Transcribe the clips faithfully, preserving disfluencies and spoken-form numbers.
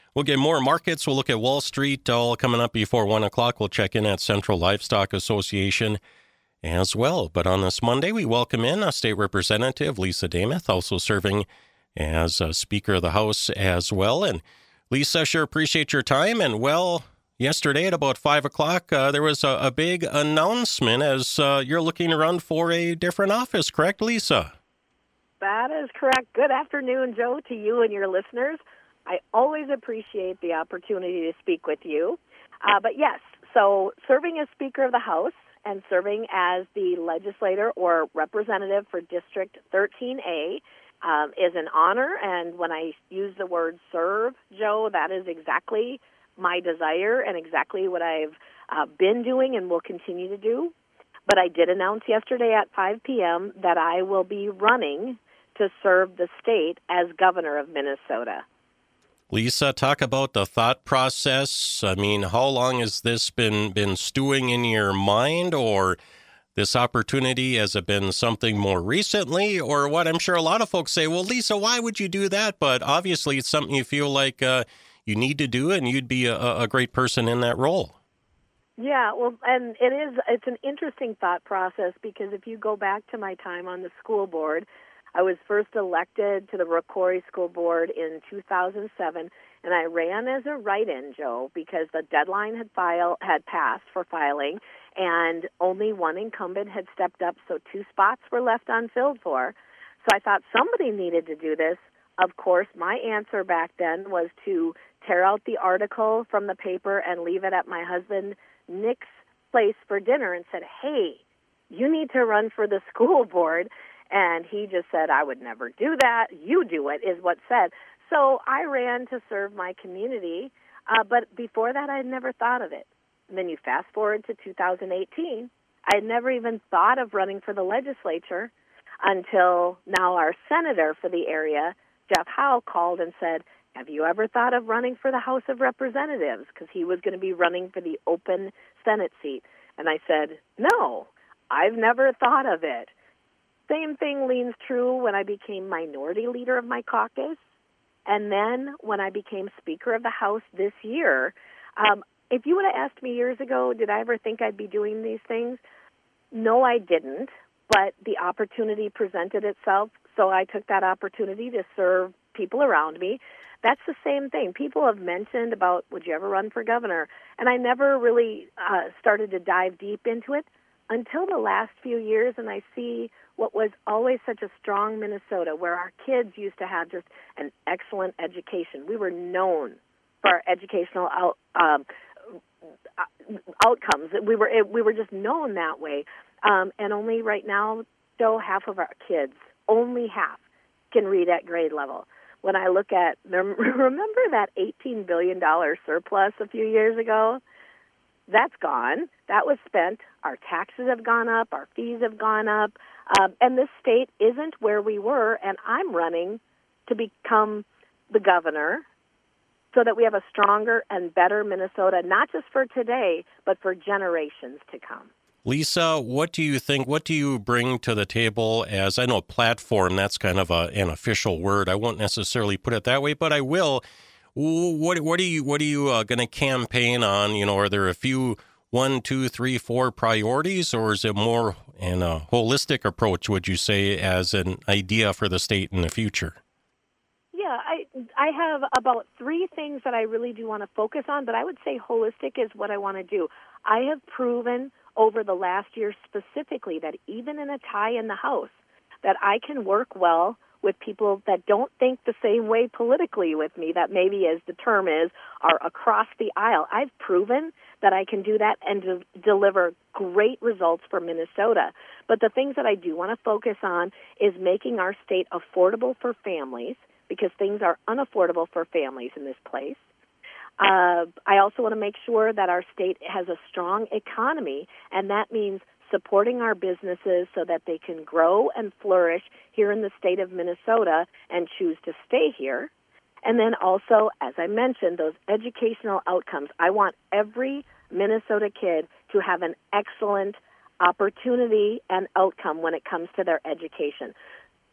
We'll get more markets. We'll look at Wall Street all coming up before one o'clock. We'll check in at Central Livestock Association as well. But on this Monday, we welcome in a State Representative Lisa Demuth, also serving as a Speaker of the House as well. And Lisa, sure appreciate your time. And well, yesterday at about five o'clock, uh, there was a, a big announcement as uh, you're looking to run for a different office, correct, Lisa? That is correct. Good afternoon, Joe, to you and your listeners. I always appreciate the opportunity to speak with you. Uh, but yes, so serving as Speaker of the House and serving as the legislator or representative for District thirteen A um, is an honor. And when I use the word serve, Joe, that is exactly my desire and exactly what I've uh, been doing and will continue to do. But I did announce yesterday at five p.m. that I will be running to serve the state as governor of Minnesota. Lisa, talk about the thought process. I mean, how long has this been, been stewing in your mind, or this opportunity? Has it been something more recently, or what? I'm sure a lot of folks say, well, Lisa, why would you do that? But obviously it's something you feel like uh, you need to do, and you'd be a, a great person in that role. Yeah, well, and it is, it's an interesting thought process because if you go back to my time on the school board, I was first elected to the Rocori School Board in two thousand seven, and I ran as a write-in, Joe, because the deadline had file had passed for filing, and only one incumbent had stepped up, so two spots were left unfilled for. So I thought somebody needed to do this. Of course, my answer back then was to tear out the article from the paper and leave it at my husband Nick's place for dinner and said, hey, you need to run for the school board. And he just said, I would never do that. You do it, is what said. So I ran to serve my community, uh, but before that, I had never thought of it. And then you fast forward to two thousand eighteen. I had never even thought of running for the legislature until now our senator for the area, Jeff Howe, called and said, have you ever thought of running for the House of Representatives? Because he was going to be running for the open Senate seat. And I said, no, I've never thought of it. Same thing leans true when I became minority leader of my caucus. And then when I became Speaker of the House this year, um, if you would have asked me years ago, did I ever think I'd be doing these things? No, I didn't. But the opportunity presented itself, so I took that opportunity to serve people around me. That's the same thing. People have mentioned about, would you ever run for governor? And I never really uh, started to dive deep into it until the last few years, and I see what was always such a strong Minnesota, where our kids used to have just an excellent education. We were known for our educational out, um, outcomes. We were we were just known that way. Um, and only right now, though, half of our kids, only half, can read at grade level. When I look at, remember that eighteen billion dollars surplus a few years ago? That's gone. That was spent. Our taxes have gone up. Our fees have gone up. Um, and this state isn't where we were, and I'm running to become the governor so that we have a stronger and better Minnesota, not just for today, but for generations to come. Lisa, what do you think, what do you bring to the table as, I know platform, that's kind of a, an official word. I won't necessarily put it that way, but I will. What what are you what are you uh, going to campaign on? You know, are there a few one, two, three, four priorities, or is it more an a holistic approach? Would you say as an idea for the state in the future? Yeah, I I have about three things that I really do want to focus on, but I would say holistic is what I want to do. I have proven over the last year specifically that even in a tie in the House, that I can work well with people that don't think the same way politically with me, that maybe, as the term is, are across the aisle. I've proven that I can do that and de- deliver great results for Minnesota. But the things that I do want to focus on is making our state affordable for families, because things are unaffordable for families in this place. Uh, I also want to make sure that our state has a strong economy, and that means supporting our businesses so that they can grow and flourish here in the state of Minnesota and choose to stay here. And then also, as I mentioned, those educational outcomes. I want every Minnesota kid to have an excellent opportunity and outcome when it comes to their education.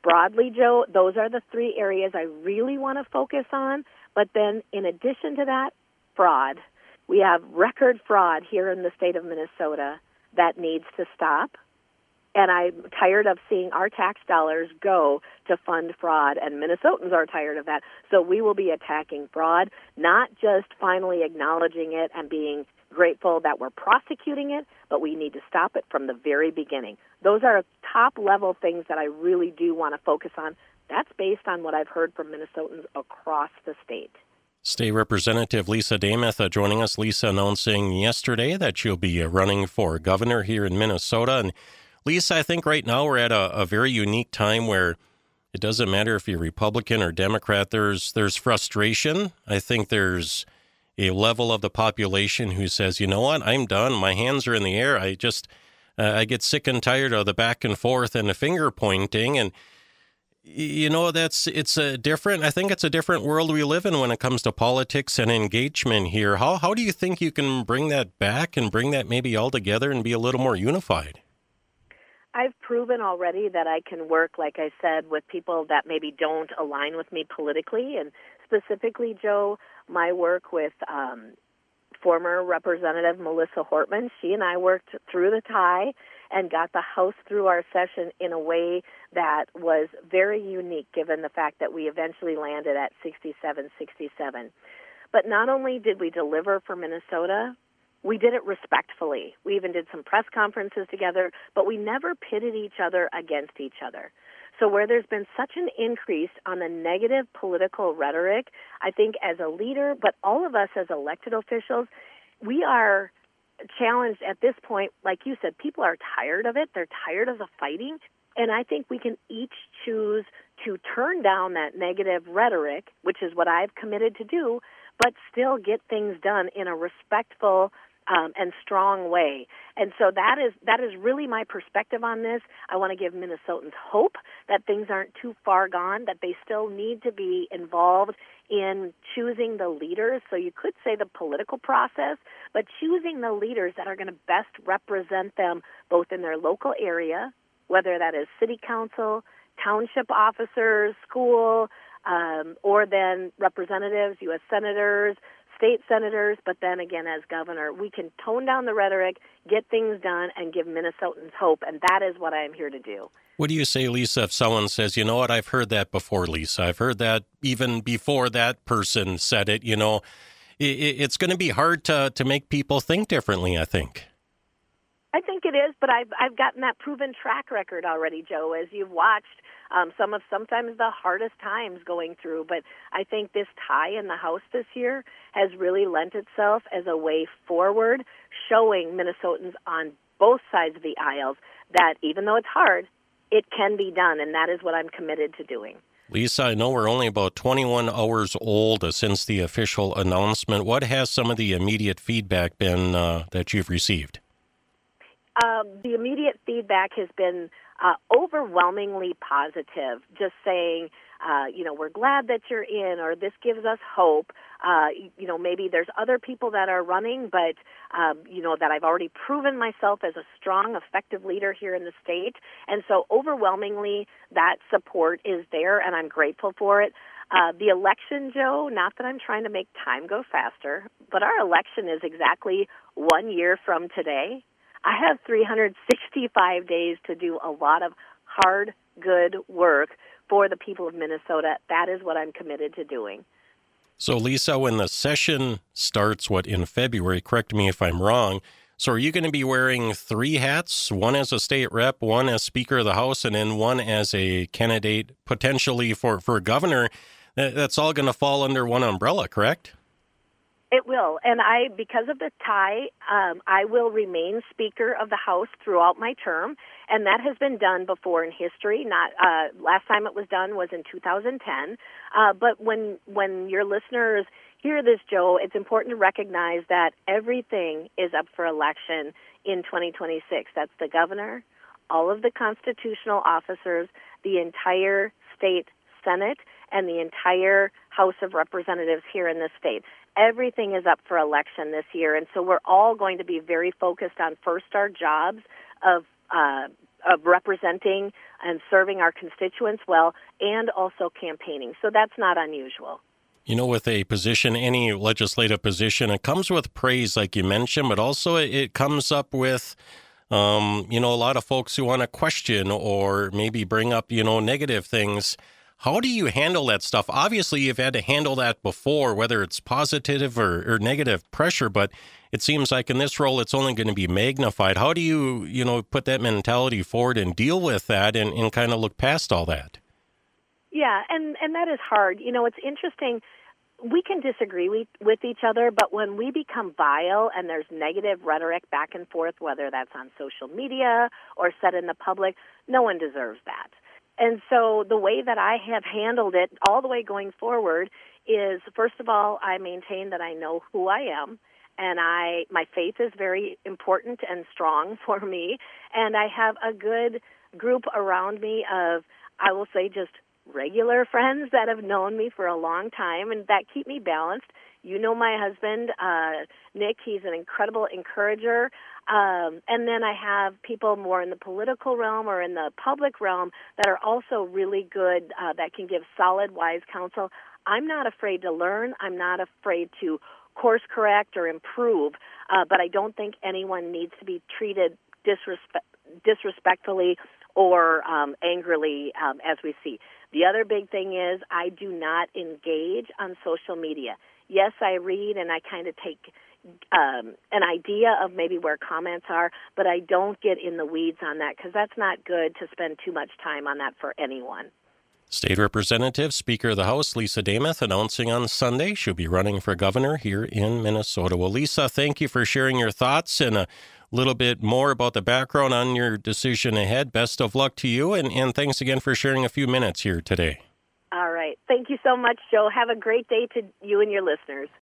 broadly, Joe, those are the three areas I really want to focus on. But then in addition to that, fraud. We have record fraud here in the state of Minnesota that needs to stop. And I'm tired of seeing our tax dollars go to fund fraud, and Minnesotans are tired of that. So we will be attacking fraud, not just finally acknowledging it and being grateful that we're prosecuting it, but we need to stop it from the very beginning. Those are top-level things that I really do want to focus on. That's based on what I've heard from Minnesotans across the state. State Representative Lisa Demuth uh, joining us. Lisa announcing yesterday that she'll be uh, running for governor here in Minnesota. And Lisa, I think right now we're at a, a very unique time where it doesn't matter if you're Republican or Democrat. There's there's frustration. I think there's a level of the population who says, you know what, I'm done. My hands are in the air. I just, uh, I get sick and tired of the back and forth and the finger pointing. And, you know, that's, it's a different, I think it's a different world we live in when it comes to politics and engagement here. How, how do you think you can bring that back and bring that maybe all together and be a little more unified? I've proven already that I can work, like I said, with people that maybe don't align with me politically. And specifically, Joe, my work with um, former Representative Melissa Hortman, she and I worked through the tie and got the House through our session in a way that was very unique, given the fact that we eventually landed at sixty-seven sixty-seven. But not only did we deliver for Minnesota, we did it respectfully. We even did some press conferences together, but we never pitted each other against each other. So where there's been such an increase on the negative political rhetoric, I think as a leader, but all of us as elected officials, we are challenged at this point. Like you said, people are tired of it. They're tired of the fighting. And I think we can each choose to turn down that negative rhetoric, which is what I've committed to do, but still get things done in a respectful Um, and strong way. And so that is that is really my perspective on this. I want to give Minnesotans hope that things aren't too far gone, that they still need to be involved in choosing the leaders. So you could say the political process, but choosing the leaders that are going to best represent them both in their local area, whether that is city council, township officers, school, um, or then representatives, U S senators, state senators, but then again as governor, we can tone down the rhetoric, get things done, and give Minnesotans hope, and that is what I am here to do. What do you say, Lisa, if someone says, you know what, I've heard that before, Lisa. I've heard that even before that person said it. You know, it, it's going to be hard to, to make people think differently, I think. I think it is, but I've I've gotten that proven track record already, Joe, as you've watched um, some of sometimes the hardest times going through. But I think this tie in the House this year has really lent itself as a way forward, showing Minnesotans on both sides of the aisles that even though it's hard, it can be done, and that is what I'm committed to doing. Lisa, I know we're only about twenty-one hours old uh, since the official announcement. What has some of the immediate feedback been uh, that you've received? Um, the immediate feedback has been uh, overwhelmingly positive, just saying, uh, you know, we're glad that you're in, or this gives us hope. Uh, you know, maybe there's other people that are running, but, um, you know, that I've already proven myself as a strong, effective leader here in the state. And so overwhelmingly, that support is there, and I'm grateful for it. Uh, the election, Joe, not that I'm trying to make time go faster, but our election is exactly one year from today. I have three hundred sixty-five days to do a lot of hard, good work for the people of Minnesota. That is what I'm committed to doing. So, Lisa, when the session starts, what, in February, correct me if I'm wrong, so are you going to be wearing three hats, one as a state rep, one as Speaker of the House, and then one as a candidate potentially for, for governor? That's all going to fall under one umbrella, correct? It will, and I, because of the tie, um, I will remain Speaker of the House throughout my term, and that has been done before in history. Not uh, last time it was done was in two thousand ten. Uh, but when when your listeners hear this, Joe, it's important to recognize that everything is up for election in twenty twenty-six. That's the governor, all of the constitutional officers, the entire state Senate, and the entire House of Representatives here in this state. Everything is up for election this year, and so we're all going to be very focused on first our jobs of uh, of representing and serving our constituents well, and also campaigning. So that's not unusual. You know, with a position, any legislative position, it comes with praise, like you mentioned, but also it comes up with, um, you know, a lot of folks who want to question or maybe bring up, you know, negative things. How do you handle that stuff? Obviously, you've had to handle that before, whether it's positive or, or negative pressure, but it seems like in this role, it's only going to be magnified. How do you, you know, put that mentality forward and deal with that and, and kind of look past all that? Yeah, and, and that is hard. You know, it's interesting. We can disagree with, with each other, but when we become vile and there's negative rhetoric back and forth, whether that's on social media or said in the public, no one deserves that. And so the way that I have handled it all the way going forward is, first of all, I maintain that I know who I am, and I my faith is very important and strong for me, and I have a good group around me of, I will say, just regular friends that have known me for a long time and that keep me balanced. You know my husband, uh, Nick, he's an incredible encourager. Um, and then I have people more in the political realm or in the public realm that are also really good, uh, that can give solid, wise counsel. I'm not afraid to learn. I'm not afraid to course correct or improve, uh, but I don't think anyone needs to be treated disrespect- disrespectfully or um, angrily um, as we see. The other big thing is I do not engage on social media. Yes, I read and I kind of take um, an idea of maybe where comments are, but I don't get in the weeds on that because that's not good to spend too much time on that for anyone. State Representative, Speaker of the House, Lisa Demuth, announcing on Sunday she'll be running for governor here in Minnesota. Well, Lisa, thank you for sharing your thoughts and a little bit more about the background on your decision ahead. Best of luck to you, and, and thanks again for sharing a few minutes here today. All right. Thank you so much, Joe. Have a great day to you and your listeners.